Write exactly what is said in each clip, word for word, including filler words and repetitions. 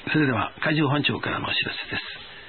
それでは海上保安庁からのお知らせです。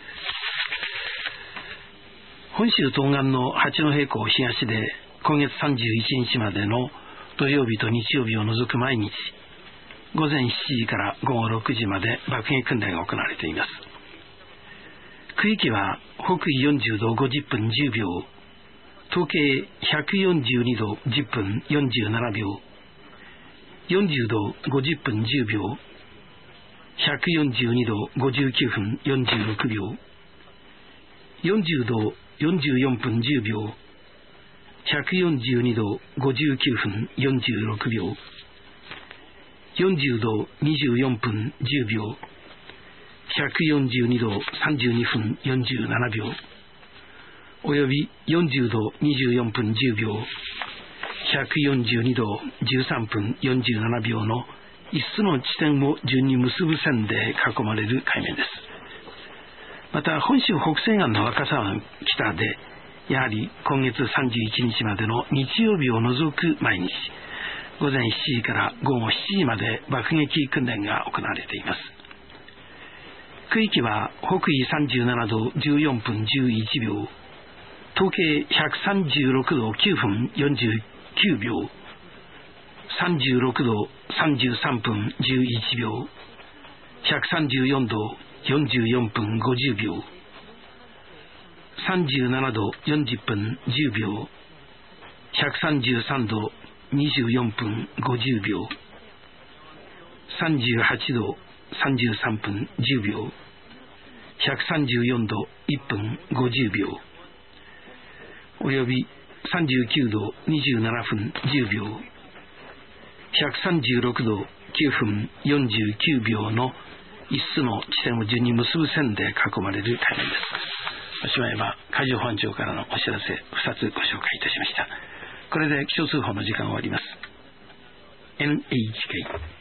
本州東岸の八戸港東で今月さんじゅういちにちまでの土曜日と日曜日を除く毎日午前しちじから午後ろくじまで爆撃訓練が行われています。区域は北緯よんじゅうどごじゅっぷんじゅうびょう、東経ひゃくよんじゅうにどじゅっぷんよんじゅうななびょう、よんじゅうどごじゅっぷんじゅうびょう、ひゃくよんじゅうにどごじゅうきゅうふんよんじゅうろくびょう、よんじゅうどよんじゅうよんぷんじゅうびょう、ひゃくよんじゅうにどごじゅうきゅうふんよんじゅうろくびょう、よんじゅうどにじゅうよんぷんじゅうびょう、ひゃくよんじゅうにどさんじゅうにふんよんじゅうななびょう、およびよんじゅうどにじゅうよんぷんじゅうびょう、ひゃくよんじゅうにどじゅうさんぷんよんじゅうななびょうのいっつの地点を順に結ぶ線で囲まれる海面です。また本州北西岸の若狭湾北でやはり今月さんじゅういちにちまでの日曜日を除く毎日午前しちじから午後しちじまで爆撃訓練が行われています。区域は北緯さんじゅうななどじゅうよんぷんじゅういちびょう、東経ひゃくさんじゅうろくどきゅうふんよんじゅうきゅうびょう、さんじゅうろくどさんじゅうさんぷんじゅういちびょう、ひゃくさんじゅうよんどよんじゅうよんぷんごじゅうびょう、さんじゅうななどよんじゅっぷんじゅうびょう、ひゃくさんじゅうさんどにじゅうよんぷんごじゅうびょう、さんじゅうはちどさんじゅうさんぷんじゅうびょう、ひゃくさんじゅうよんどいっぷんごじゅうびょう、およびさんじゅうきゅうどにじゅうななふんじゅうびょう、ひゃくさんじゅうろくどきゅうふんよんじゅうきゅうびょうのいっつの地点を順に結ぶ線で囲まれる海面です。おしまいは海上保安庁からのお知らせふたつご紹介いたしました。これで気象通報の時間が終わります。エヌエイチケー